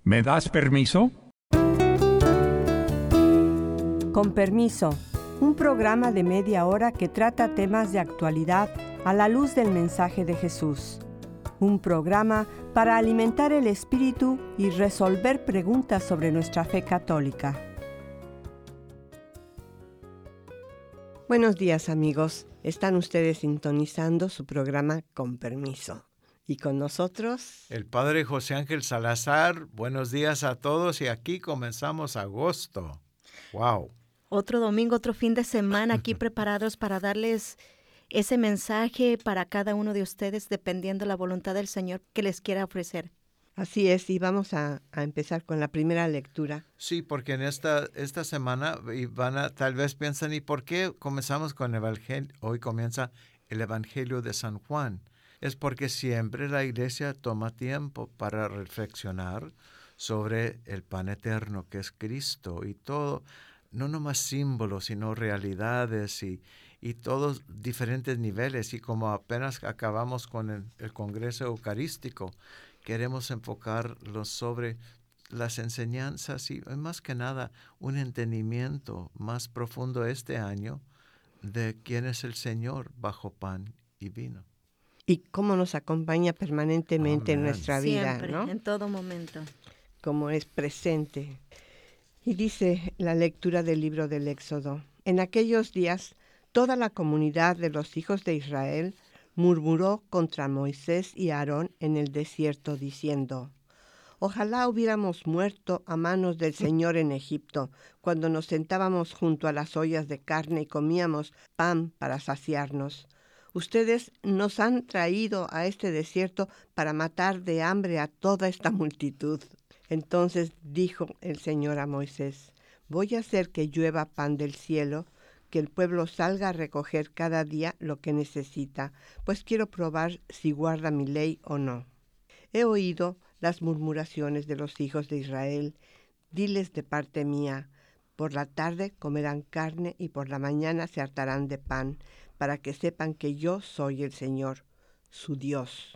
¿Me das permiso? Con permiso, un programa de media hora que trata temas de actualidad a la luz del mensaje de Jesús. Un programa para alimentar el espíritu y resolver preguntas sobre nuestra fe católica. Buenos días, amigos. Están ustedes sintonizando su programa Con Permiso. Y con nosotros, el Padre José Ángel Salazar. Buenos días a todos y aquí comenzamos agosto. ¡Wow! Otro domingo, otro fin de semana aquí preparados para darles ese mensaje para cada uno de ustedes, dependiendo la voluntad del Señor que les quiera ofrecer. Así es, y vamos a empezar con la primera lectura. Sí, porque en esta semana tal vez piensan, ¿y por qué comenzamos con el Evangelio? Hoy comienza el Evangelio de San Juan. Es porque siempre la Iglesia toma tiempo para reflexionar sobre el pan eterno que es Cristo y todo, no nomás símbolos, sino realidades y todos diferentes niveles. Y como apenas acabamos con el Congreso Eucarístico, queremos enfocarlo sobre las enseñanzas y más que nada un entendimiento más profundo este año de quién es el Señor bajo pan y vino. Y cómo nos acompaña permanentemente en nuestra vida, siempre, ¿no? En todo momento. Como es presente. Y dice la lectura del libro del Éxodo: en aquellos días, toda la comunidad de los hijos de Israel murmuró contra Moisés y Aarón en el desierto, diciendo: ojalá hubiéramos muerto a manos del Señor en Egipto, cuando nos sentábamos junto a las ollas de carne y comíamos pan para saciarnos. Ustedes nos han traído a este desierto para matar de hambre a toda esta multitud. Entonces dijo el Señor a Moisés: voy a hacer que llueva pan del cielo, que el pueblo salga a recoger cada día lo que necesita, pues quiero probar si guarda mi ley o no. He oído las murmuraciones de los hijos de Israel. Diles de parte mía: por la tarde comerán carne y por la mañana se hartarán de pan, para que sepan que yo soy el Señor, su Dios.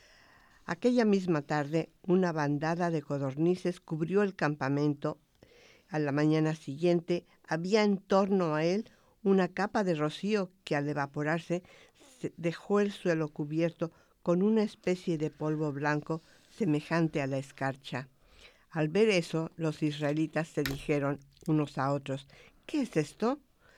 Aquella misma tarde, una bandada de codornices cubrió el campamento. A la mañana siguiente, había en torno a él una capa de rocío que al evaporarse dejó el suelo cubierto con una especie de polvo blanco semejante a la escarcha. Al ver eso, los israelitas se dijeron unos a otros: ¿qué es esto?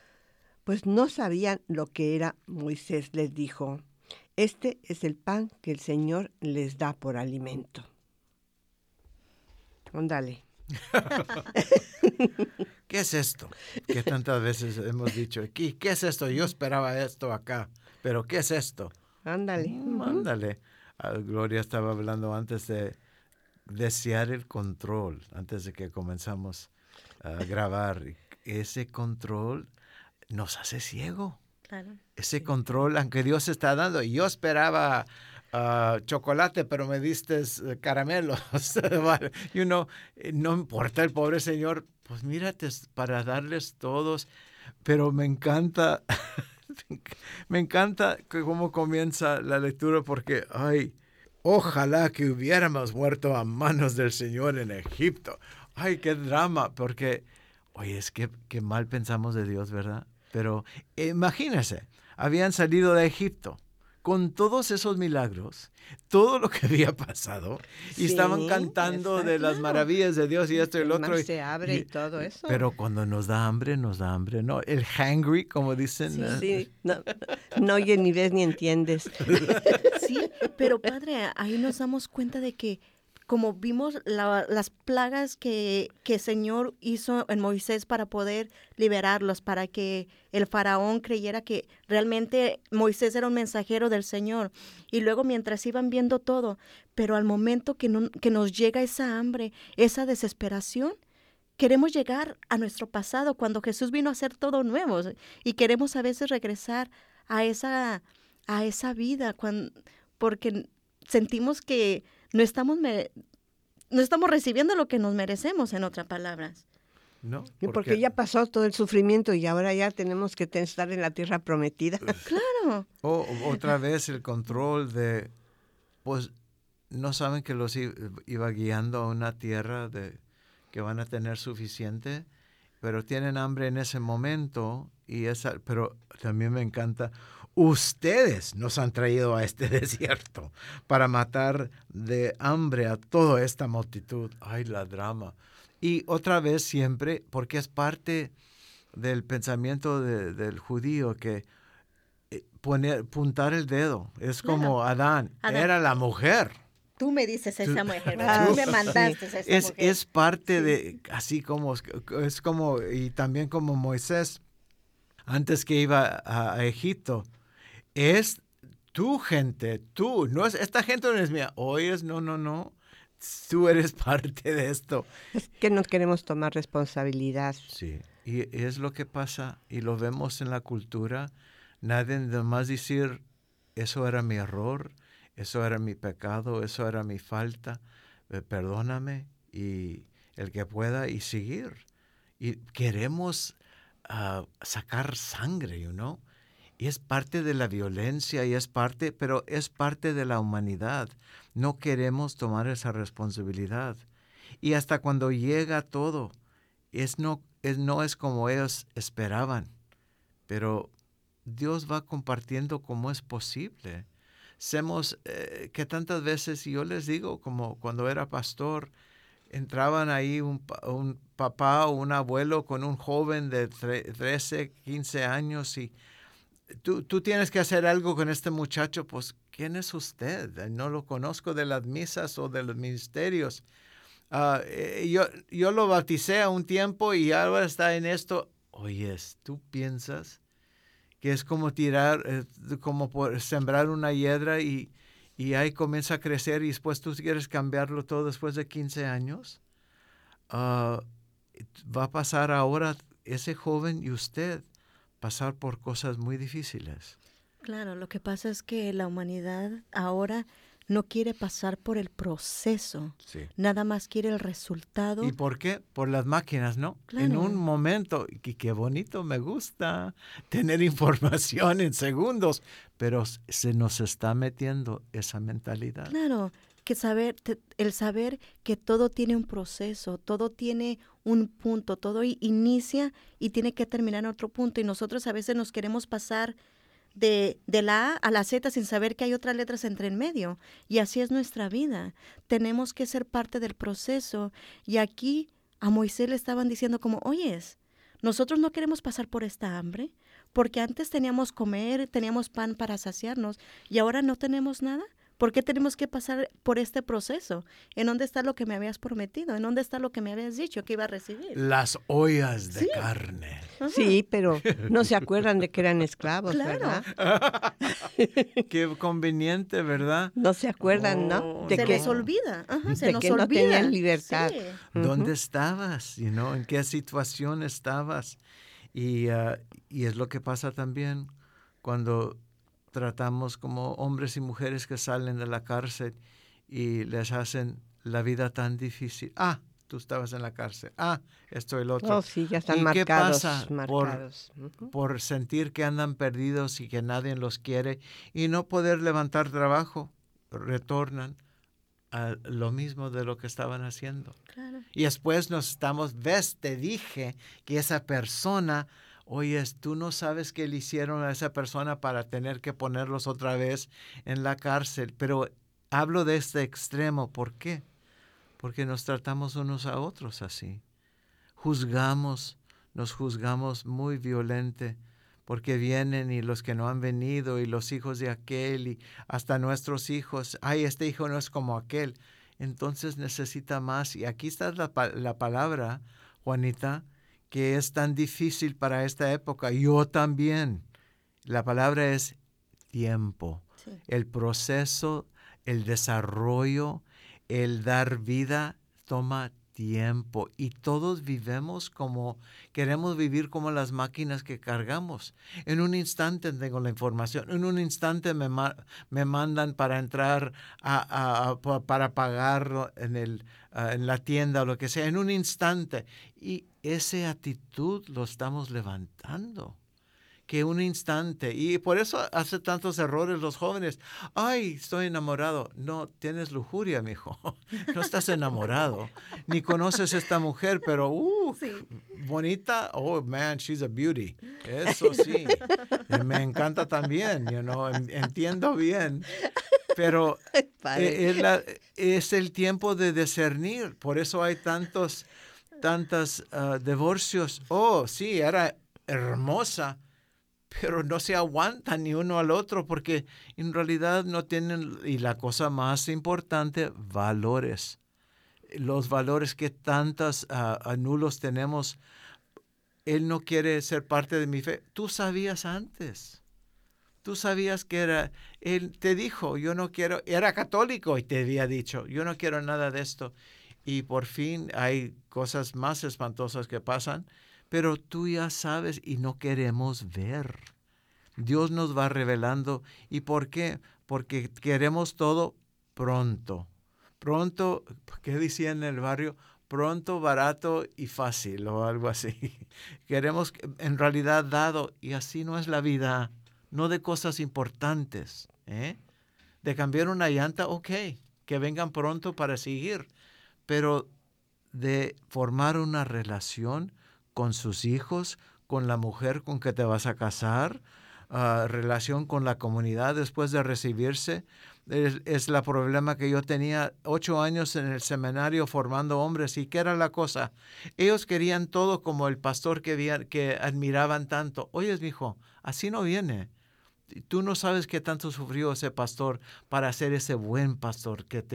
Pues no sabían lo que era. Moisés les dijo: este es el pan que el Señor les da por alimento. Óndale. ¿Qué es esto? Que tantas veces hemos dicho aquí, ¿qué es esto? Yo esperaba esto acá, pero ¿qué es esto? Ándale. Ándale. Gloria estaba hablando antes de desear el control, antes de que comenzamos a grabar. Ese control nos hace ciego. Claro. Ese control, aunque Dios está dando. Yo esperaba chocolate, pero me diste caramelos. No importa el pobre Señor. Pues mírate, para darles todos. Pero me encanta, me encanta cómo comienza la lectura porque, ojalá que hubiéramos muerto a manos del Señor en Egipto. Ay, qué drama, porque, es que mal pensamos de Dios, ¿verdad? Pero imagínense, habían salido de Egipto con todos esos milagros, todo lo que había pasado, y estaban cantando de las maravillas de Dios y esto y el otro. Se abre y todo eso. Pero cuando nos da hambre, ¿no? El hangry, como dicen. Sí. No oyes, ni ves, ni entiendes. Sí, pero Padre, ahí nos damos cuenta de que como vimos las plagas que el Señor hizo en Moisés para poder liberarlos, para que el faraón creyera que realmente Moisés era un mensajero del Señor. Y luego mientras iban viendo todo, pero al momento que nos llega esa hambre, esa desesperación, queremos llegar a nuestro pasado, cuando Jesús vino a hacer todo nuevo. Y queremos a veces regresar a esa vida, porque sentimos que no estamos recibiendo lo que nos merecemos, en otras palabras. No, porque ya pasó todo el sufrimiento y ahora ya tenemos que estar en la tierra prometida. Claro. Otra vez el control de, pues, no saben que los iba guiando a una tierra que van a tener suficiente, pero tienen hambre en ese momento. Pero también me encanta, ustedes nos han traído a este desierto para matar de hambre a toda esta multitud. Ay, la drama. Y otra vez siempre, porque es parte del pensamiento del judío, que puntar el dedo. Es como Adán, era la mujer. Tú me dices esa mujer, tú me mandaste esa mujer. Es parte de, así como, es como, y también como Moisés, antes que iba a Egipto, es tu gente, tú, no es, esta gente no es mía. Oyes, no, tú eres parte de esto. Es que no queremos tomar responsabilidad. Sí, y es lo que pasa, y lo vemos en la cultura. Nadie más decir, eso era mi error, eso era mi pecado, eso era mi falta, perdóname, y el que pueda, y seguir. Y queremos sacar sangre, y es parte de la violencia, pero es parte de la humanidad. No queremos tomar esa responsabilidad. Y hasta cuando llega todo, no es como ellos esperaban, pero Dios va compartiendo como es posible. Que tantas veces, y yo les digo, como cuando era pastor, entraban ahí un papá o un abuelo con un joven de 13, 15 años y tú tienes que hacer algo con este muchacho. Pues, ¿quién es usted? No lo conozco de las misas o de los ministerios. Yo lo bauticé a un tiempo y ahora está en esto. Oyes, ¿tú piensas que es como como por sembrar una hiedra y ahí comienza a crecer y después tú quieres cambiarlo todo después de 15 años? Va a pasar ahora ese joven y usted pasar por cosas muy difíciles. Claro, lo que pasa es que la humanidad ahora no quiere pasar por el proceso, Sí. nada más quiere el resultado. ¿Y por qué? Por las máquinas, ¿no? Claro. En un momento, qué bonito, me gusta tener información en segundos, pero se nos está metiendo esa mentalidad. Claro, el saber que todo tiene un proceso, todo tiene un punto, todo inicia y tiene que terminar en otro punto, y nosotros a veces nos queremos pasar de la A a la Z sin saber que hay otras letras entre en medio. Y así es nuestra vida. Tenemos que ser parte del proceso. Y aquí a Moisés le estaban diciendo como, oyes, nosotros no queremos pasar por esta hambre, porque antes teníamos comer, teníamos pan para saciarnos, y ahora no tenemos nada. ¿Por qué tenemos que pasar por este proceso? ¿En dónde está lo que me habías prometido? ¿En dónde está lo que me habías dicho que iba a recibir? Las ollas de carne. Ajá. Sí, pero no se acuerdan de que eran esclavos, Claro. ¿verdad? Qué conveniente, ¿verdad? No se acuerdan, ¿no? Se les olvida. Ajá, se de nos que no olvida. tenían libertad. Sí. ¿Dónde estabas? ¿En qué situación estabas? Y es lo que pasa también cuando tratamos como hombres y mujeres que salen de la cárcel y les hacen la vida tan difícil. Tú estabas en la cárcel. Esto y lo otro. Oh, sí, ya están ¿Y marcados. qué pasa? Marcados. Por sentir que andan perdidos y que nadie los quiere y no poder levantar trabajo, retornan a lo mismo de lo que estaban haciendo. Claro. Y después te dije que esa persona, oyes, tú no sabes qué le hicieron a esa persona para tener que ponerlos otra vez en la cárcel. Pero hablo de este extremo. ¿Por qué? Porque nos tratamos unos a otros así. Nos juzgamos muy violente, porque vienen y los que no han venido y los hijos de aquel y hasta nuestros hijos, este hijo no es como aquel, entonces necesita más. Y aquí está la palabra, Juanita, que es tan difícil para esta época. Yo también. La palabra es tiempo. Sí. El proceso, el desarrollo, el dar vida toma tiempo y todos queremos vivir como las máquinas que cargamos. En un instante tengo la información, en un instante me mandan para entrar para pagar en la tienda o lo que sea, en un instante. Y esa actitud lo estamos levantando. que un instante. Y por eso hace tantos errores los jóvenes. Ay, estoy enamorado. No, tienes lujuria, mijo. No estás enamorado. Ni conoces a esta mujer, pero Sí. bonita. Oh, man, she's a beauty. Eso sí. Me encanta también, entiendo bien. Pero es el tiempo de discernir. Por eso hay tantos divorcios. Oh, sí, era hermosa, pero no se aguantan ni uno al otro porque en realidad no tienen, y la cosa más importante, valores. Los valores que tantos nulos tenemos. Él no quiere ser parte de mi fe. Tú sabías antes. Tú sabías que él te dijo, yo no quiero, era católico y te había dicho, yo no quiero nada de esto. Y por fin hay cosas más espantosas que pasan, pero tú ya sabes y no queremos ver. Dios nos va revelando. ¿Y por qué? Porque queremos todo pronto. Pronto, ¿qué decía en el barrio? Pronto, barato y fácil o algo así. Queremos en realidad dado y así no es la vida. No de cosas importantes, de cambiar una llanta, ok, que vengan pronto para seguir, pero de formar una relación con sus hijos, con la mujer con que te vas a casar, relación con la comunidad después de recibirse. Es el problema que yo tenía 8 años en el seminario formando hombres. ¿Y qué era la cosa? Ellos querían todo como el pastor que admiraban tanto. Oye, mijo, así no viene. Tú no sabes qué tanto sufrió ese pastor para ser ese buen pastor que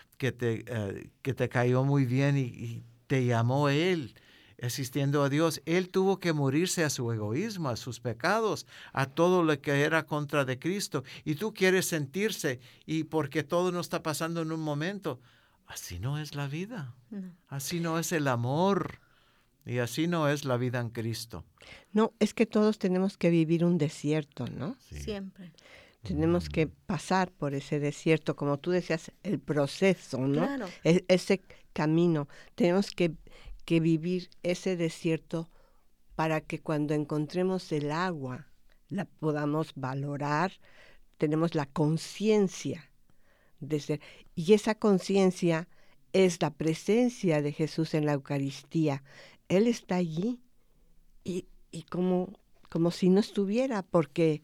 te cayó muy bien y te llamó él, asistiendo a Dios. Él tuvo que morirse a su egoísmo, a sus pecados, a todo lo que era contra de Cristo. Y tú quieres sentirse y porque todo no está pasando en un momento. Así no es la vida. No. Así no es el amor. Y así no es la vida en Cristo. No, es que todos tenemos que vivir un desierto, ¿no? Sí. Siempre. Tenemos que pasar por ese desierto, como tú decías, el proceso, ¿no? Claro. Ese camino. Tenemos que vivir ese desierto para que cuando encontremos el agua la podamos valorar. Tenemos la conciencia de ser. Y esa conciencia es la presencia de Jesús en la Eucaristía. Él está allí y como si no estuviera, porque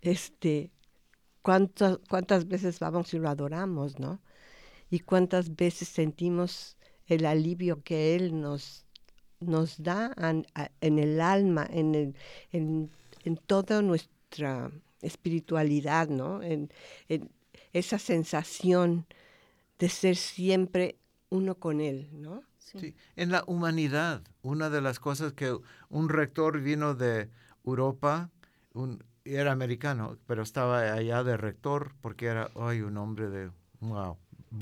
cuántas veces vamos y lo adoramos, ¿no? Y cuántas veces sentimos el alivio que Él nos da en el alma, en toda nuestra espiritualidad, ¿no? En esa sensación de ser siempre uno con Él, ¿no? Sí. Sí. En la humanidad, una de las cosas que un rector vino de Europa, era americano, pero estaba allá de rector porque era un hombre de, wow,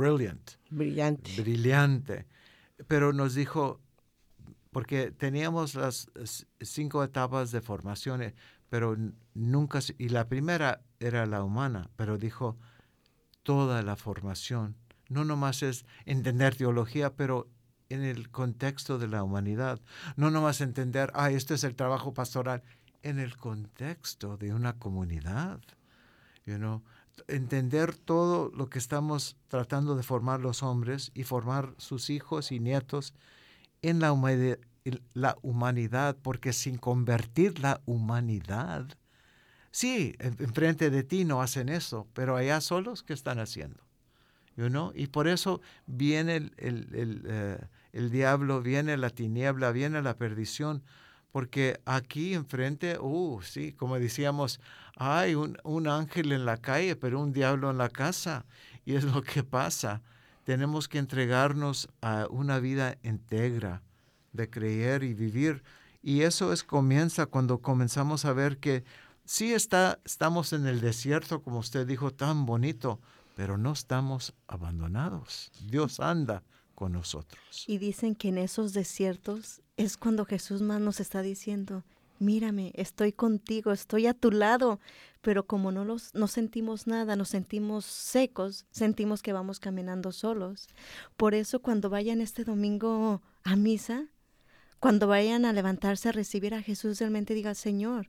brillante. Pero nos dijo, porque teníamos las 5 etapas de formación, pero nunca, y la primera era la humana, pero dijo, toda la formación, no nomás es entender teología, pero en el contexto de la humanidad, no nomás entender, este es el trabajo pastoral, en el contexto de una comunidad, entender todo lo que estamos tratando de formar los hombres y formar sus hijos y nietos en la humanidad, porque sin convertir la humanidad, sí, enfrente de ti no hacen eso, pero allá solos, ¿qué están haciendo? Y por eso viene el diablo, viene la tiniebla, viene la perdición, porque aquí enfrente, sí, como decíamos, hay un ángel en la calle, pero un diablo en la casa, y es lo que pasa. Tenemos que entregarnos a una vida íntegra de creer y vivir, y eso comienza cuando comenzamos a ver que sí estamos en el desierto, como usted dijo, tan bonito, pero no estamos abandonados. Dios anda con nosotros. Y dicen que en esos desiertos es cuando Jesús más nos está diciendo, mírame, estoy contigo, estoy a tu lado. Pero como no sentimos nada, nos sentimos secos, sentimos que vamos caminando solos. Por eso cuando vayan este domingo a misa, cuando vayan a levantarse a recibir a Jesús, realmente diga, Señor,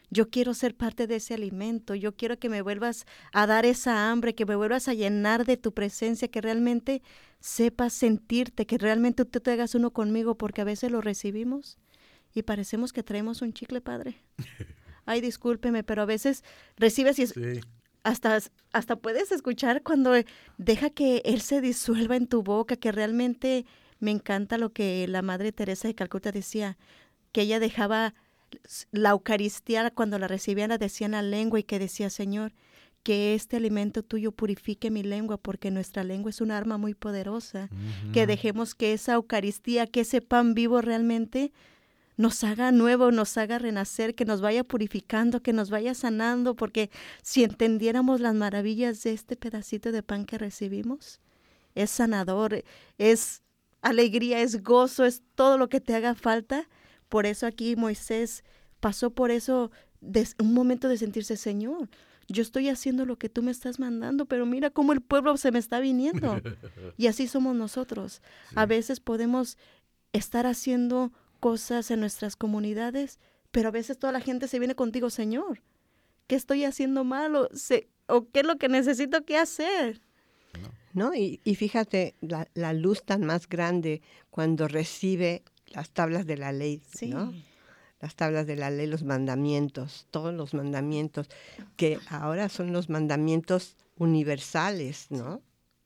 Yo quiero ser parte de ese alimento. Yo quiero que me vuelvas a dar esa hambre, que me vuelvas a llenar de tu presencia, que realmente sepas sentirte, que realmente tú te hagas uno conmigo, porque a veces lo recibimos y parecemos que traemos un chicle, Padre. Ay, discúlpeme, pero a veces recibes y Sí. hasta puedes escuchar cuando deja que Él se disuelva en tu boca, que realmente me encanta lo que la Madre Teresa de Calcuta decía, que ella dejaba la Eucaristía cuando la recibían, la decía en la lengua y que decía, Señor, que este alimento tuyo purifique mi lengua, porque nuestra lengua es un arma muy poderosa. Que dejemos que esa Eucaristía, que ese pan vivo realmente nos haga nuevo, nos haga renacer, que nos vaya purificando, que nos vaya sanando, porque si entendiéramos las maravillas de este pedacito de pan que recibimos, es sanador, es alegría, es gozo, es todo lo que te haga falta. Por eso aquí Moisés pasó por eso, un momento de sentirse, Señor, yo estoy haciendo lo que tú me estás mandando, pero mira cómo el pueblo se me está viniendo. Y así somos nosotros. Sí. A veces podemos estar haciendo cosas en nuestras comunidades, pero a veces toda la gente se viene contigo, Señor, ¿qué estoy haciendo mal? ¿O qué es lo que necesito que hacer? ¿No? Y fíjate, la luz tan más grande cuando recibe las tablas de la ley, Sí. ¿no? Las tablas de la ley, los mandamientos, todos los mandamientos, que ahora son los mandamientos universales, ¿no?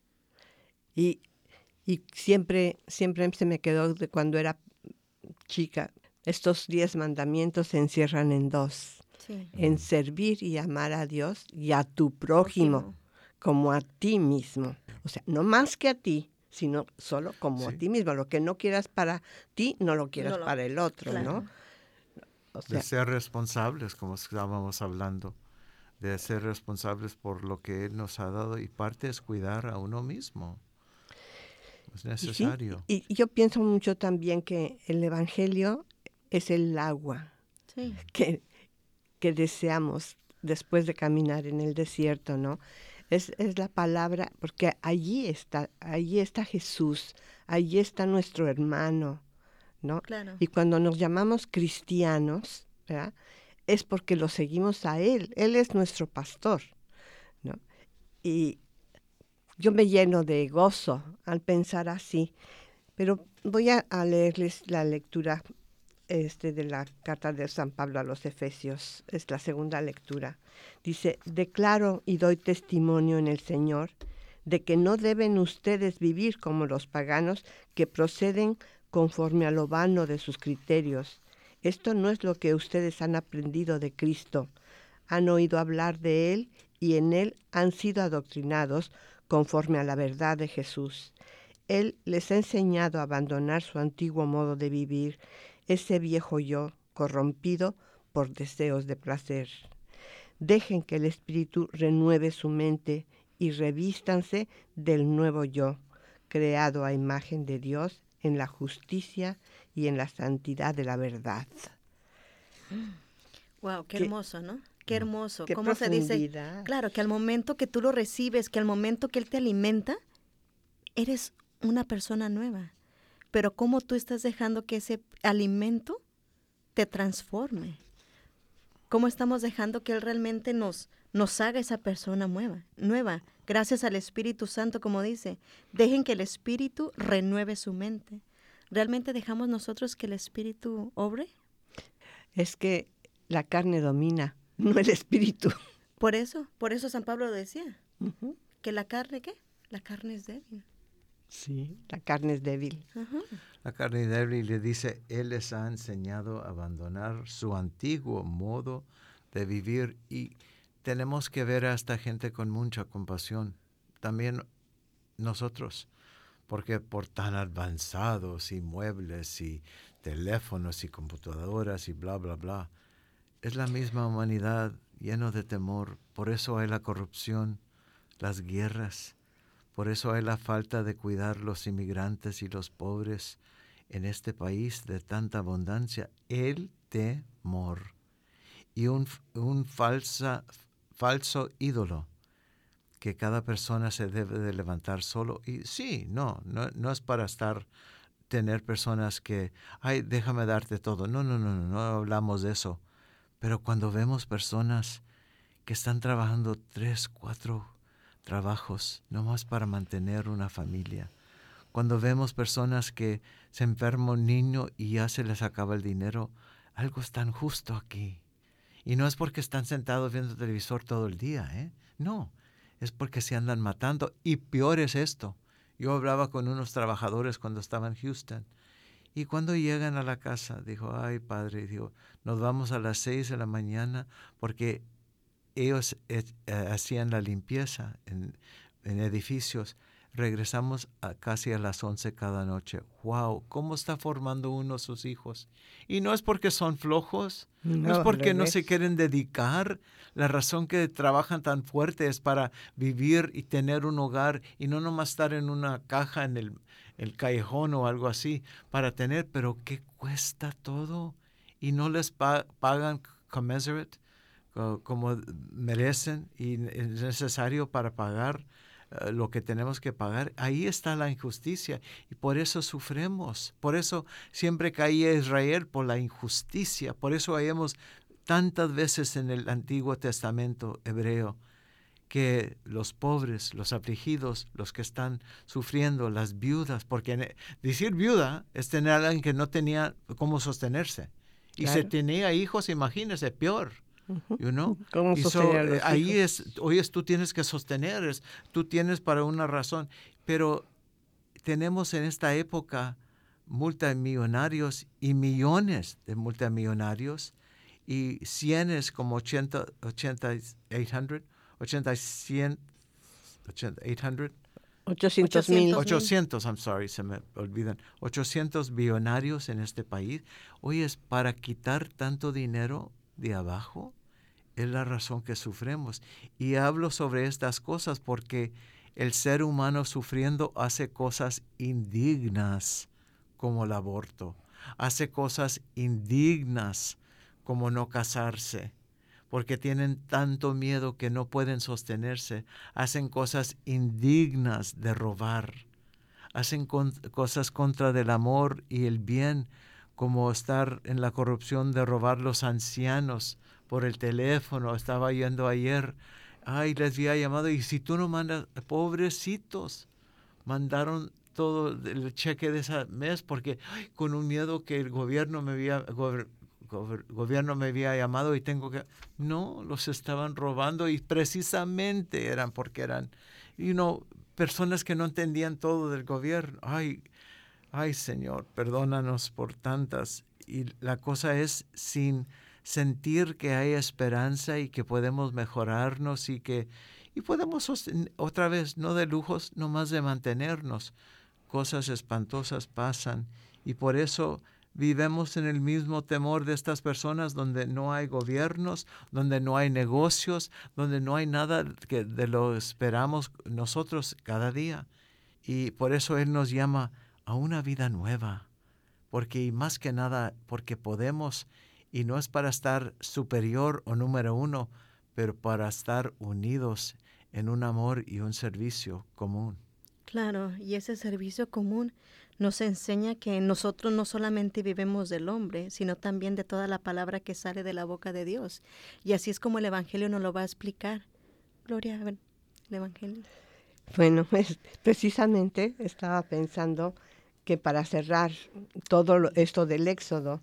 Y siempre se me quedó de cuando era chica, estos 10 mandamientos se encierran en 2, Sí. en servir y amar a Dios y a tu prójimo como a ti mismo. O sea, no más que a ti, sino solo como a Sí. ti mismo. Lo que no quieras para ti, no lo quieras No lo- para el otro, claro. ¿no? O sea, De ser responsables, como estábamos hablando, de ser responsables por lo que Él nos ha dado, y parte es cuidar a uno mismo. Es y sí, necesario. y yo pienso mucho también que el Evangelio es el agua Sí. que deseamos después de caminar en el desierto, ¿no? Es la palabra, porque allí está Jesús, allí está nuestro hermano, ¿no? Claro. Y cuando nos llamamos cristianos, ¿verdad? Es porque lo seguimos a Él. Él es nuestro pastor, ¿no? Y yo me lleno de gozo al pensar así. Pero voy a leerles la lectura de la carta de San Pablo a los Efesios. Es la segunda lectura. Dice, declaro y doy testimonio en el Señor de que no deben ustedes vivir como los paganos que proceden conforme a lo vano de sus criterios. Esto no es lo que ustedes han aprendido de Cristo. Han oído hablar de Él y en Él han sido adoctrinados conforme a la verdad de Jesús. Él les ha enseñado a abandonar su antiguo modo de vivir, ese viejo yo corrompido por deseos de placer. Dejen que el Espíritu renueve su mente y revístanse del nuevo yo, creado a imagen de Dios en la justicia y en la santidad de la verdad. Wow, qué Qué- hermoso, ¿no? Qué hermoso. Qué ¿Cómo se dice? profundidad. Claro, que al momento que tú lo recibes, que al momento que Él te alimenta, eres una persona nueva. Pero cómo tú estás dejando que ese alimento te transforme. Cómo estamos dejando que Él realmente nos haga esa persona nueva. Gracias al Espíritu Santo, como dice. Dejen que el Espíritu renueve su mente. ¿Realmente dejamos nosotros que el Espíritu obre? Es que la carne domina, no el espíritu. Por eso San Pablo decía, Ujú. que la carne, ¿qué? La carne es débil. Sí, la carne es débil. Ajá. La carne débil le dice, Él les ha enseñado a abandonar su antiguo modo de vivir, y tenemos que ver a esta gente con mucha compasión. También nosotros, porque por tan avanzados y muebles y teléfonos y computadoras y bla, bla, bla, es la misma humanidad lleno de temor. Por eso hay la corrupción, las guerras. Por eso hay la falta de cuidar los inmigrantes y los pobres en este país de tanta abundancia. El temor y un falso ídolo que cada persona se debe de levantar solo. Y sí, no es para tener personas que, ay, déjame darte todo. No hablamos de eso. Pero cuando vemos personas que están trabajando 3, 4 trabajos nomás para mantener una familia, cuando vemos personas que se enferma un niño y ya se les acaba el dinero, algo es tan justo aquí. Y no es porque están sentados viendo televisor todo el día, ¿eh? No, es porque se andan matando. Y peor es esto. Yo hablaba con unos trabajadores cuando estaba en Houston. Y cuando llegan a la casa, dijo, ay, padre, dijo, nos vamos a las 6 de la mañana porque ellos hacían la limpieza en edificios. Regresamos casi a las 11 cada noche. ¡Wow! ¿Cómo está formando uno a sus hijos? Y no es porque son flojos, no es porque no se quieren dedicar. La razón que trabajan tan fuerte es para vivir y tener un hogar y no nomás estar en una caja en el callejón o algo así para tener. Pero ¿qué cuesta todo? Y no les pagan commensurate como merecen y es necesario para pagar lo que tenemos que pagar. Ahí está la injusticia y por eso sufrimos. Por eso siempre caía Israel por la injusticia. Por eso hayamos tantas veces en el Antiguo Testamento hebreo que los pobres, los afligidos, los que están sufriendo, las viudas, porque decir viuda es tener a alguien que no tenía cómo sostenerse. Y claro. si tenía hijos, imagínese, peor. You know? ¿Cómo sostener ahí hijos? Tú tienes que sostener, tú tienes para una razón. Pero tenemos en esta época multimillonarios y millones de multimillonarios y cienes como 800, 800 billonarios en este país. Oye, es para quitar tanto dinero de abajo. Es la razón que sufrimos. Y hablo sobre estas cosas porque el ser humano sufriendo hace cosas indignas como el aborto. Hace cosas indignas como no casarse. Porque tienen tanto miedo que no pueden sostenerse. Hacen cosas indignas de robar. Hacen cosas contra del amor y el bien, como estar en la corrupción de robar los ancianos por el teléfono. Estaba yendo ayer, ay, les había llamado, y si tú no mandas, pobrecitos, mandaron todo el cheque de ese mes porque con un miedo que el gobierno me había llamado y tengo que... No, los estaban robando y precisamente eran porque eran, personas que no entendían todo del gobierno. Ay, Señor, perdónanos por tantas. Y la cosa es sin sentir que hay esperanza y que podemos mejorarnos y podemos otra vez, no de lujos, nomás de mantenernos. Cosas espantosas pasan y por eso vivimos en el mismo temor de estas personas donde no hay gobiernos, donde no hay negocios, donde no hay nada que de lo esperamos nosotros cada día. Y por eso Él nos llama a una vida nueva, porque y más que nada, porque podemos, y no es para estar superior o número uno, pero para estar unidos en un amor y un servicio común. Claro, y ese servicio común nos enseña que nosotros no solamente vivimos del hombre, sino también de toda la palabra que sale de la boca de Dios. Y así es como el Evangelio nos lo va a explicar. Gloria, el Evangelio. Bueno, precisamente estaba pensando que para cerrar todo esto del Éxodo,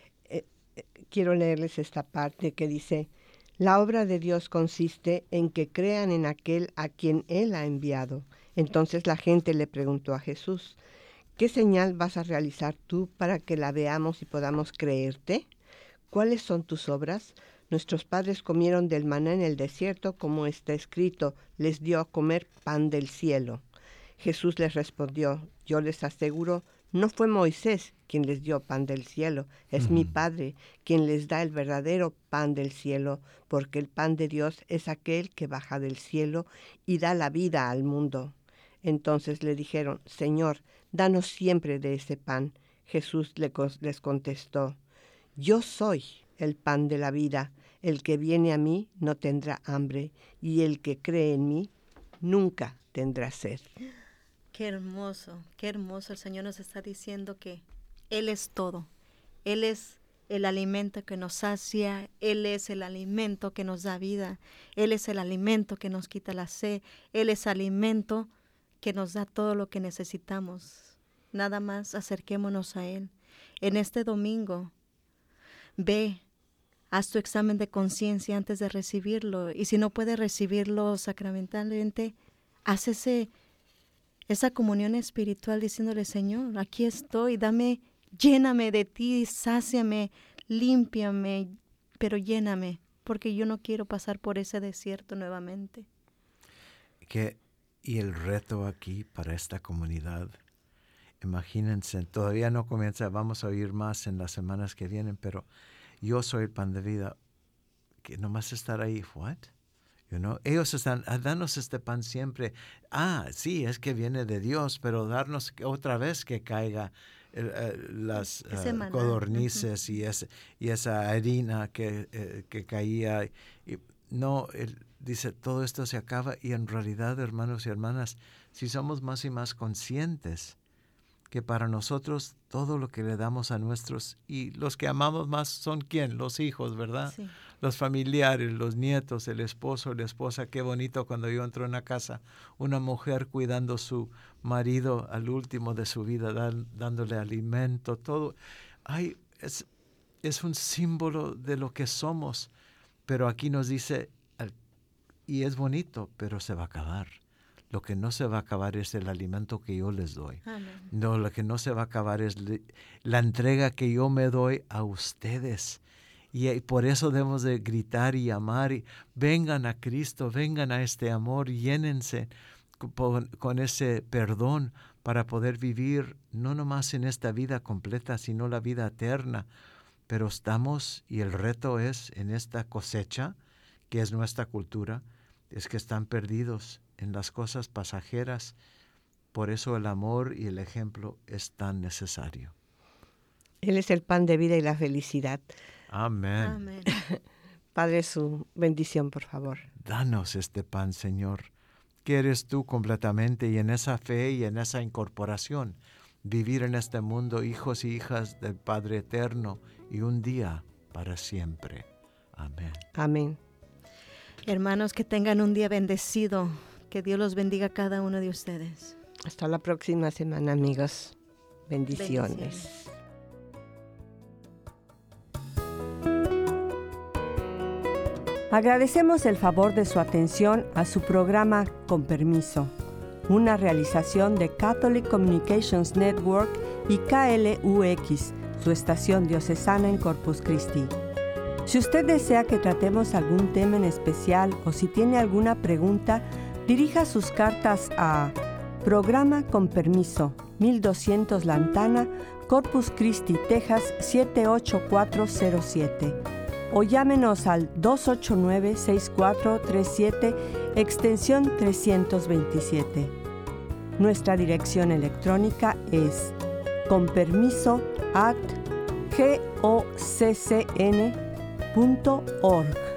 quiero leerles esta parte que dice: la obra de Dios consiste en que crean en aquel a quien Él ha enviado. Entonces la gente le preguntó a Jesús: ¿qué señal vas a realizar tú para que la veamos y podamos creerte? ¿Cuáles son tus obras? Nuestros padres comieron del maná en el desierto, como está escrito, les dio a comer pan del cielo. Jesús les respondió: yo les aseguro, no fue Moisés quien les dio pan del cielo, es mi Padre quien les da el verdadero pan del cielo, porque el pan de Dios es aquel que baja del cielo y da la vida al mundo. Entonces le dijeron: Señor, danos siempre de ese pan. Jesús les contestó: yo soy el pan de la vida. El que viene a mí no tendrá hambre, y el que cree en mí nunca tendrá sed. Qué hermoso, qué hermoso. El Señor nos está diciendo que Él es todo. Él es el alimento que nos sacia, Él es el alimento que nos da vida, Él es el alimento que nos quita la sed, Él es alimento que nos da todo lo que necesitamos. Nada más acerquémonos a Él. En este domingo, ve, haz tu examen de conciencia antes de recibirlo, y si no puedes recibirlo sacramentalmente, haz esa comunión espiritual diciéndole: Señor, aquí estoy, lléname de ti, sáciame, límpiame, pero lléname, porque yo no quiero pasar por ese desierto nuevamente. Y el reto aquí para esta comunidad, imagínense, todavía no comienza, vamos a oír más en las semanas que vienen, pero yo soy el pan de vida, que nomás estar ahí, what? Ellos están, danos este pan siempre. Sí, es que viene de Dios, pero darnos otra vez que caiga las codornices y esa harina que caía. Él dice, todo esto se acaba, y en realidad, hermanos y hermanas, si somos más y más conscientes que para nosotros todo lo que le damos a nuestros, y los que amamos más son ¿quién? Los hijos, ¿verdad? Sí. Los familiares, los nietos, el esposo, la esposa. Qué bonito cuando yo entro en una casa, una mujer cuidando a su marido al último de su vida, dándole alimento, todo. Es un símbolo de lo que somos, pero aquí nos dice, y es bonito, pero se va a acabar. Lo que no se va a acabar es el alimento que yo les doy. Amén. No, lo que no se va a acabar es la entrega que yo me doy a ustedes. Y por eso debemos de gritar y amar. Y vengan a Cristo, vengan a este amor, llénense con ese perdón para poder vivir no nomás en esta vida completa, sino la vida eterna. Pero y el reto es en esta cosecha, que es nuestra cultura, es que están perdidos en las cosas pasajeras. Por eso el amor y el ejemplo es tan necesario. Él es el pan de vida y la felicidad. Amén. Amén. Padre, su bendición, por favor. Danos este pan, Señor, que eres tú completamente, y en esa fe y en esa incorporación, vivir en este mundo hijos y hijas del Padre eterno, y un día para siempre. Amén. Amén. Hermanos, que tengan un día bendecido. Que Dios los bendiga a cada uno de ustedes. Hasta la próxima semana, amigos. Bendiciones. Agradecemos el favor de su atención a su programa Con Permiso, una realización de Catholic Communications Network y KLUX, su estación diocesana en Corpus Christi. Si usted desea que tratemos algún tema en especial o si tiene alguna pregunta, dirija sus cartas a Programa Con Permiso, 1200 Lantana, Corpus Christi, Texas 78407, o llámenos al 289-6437, extensión 327. Nuestra dirección electrónica es conpermiso@goccn.org.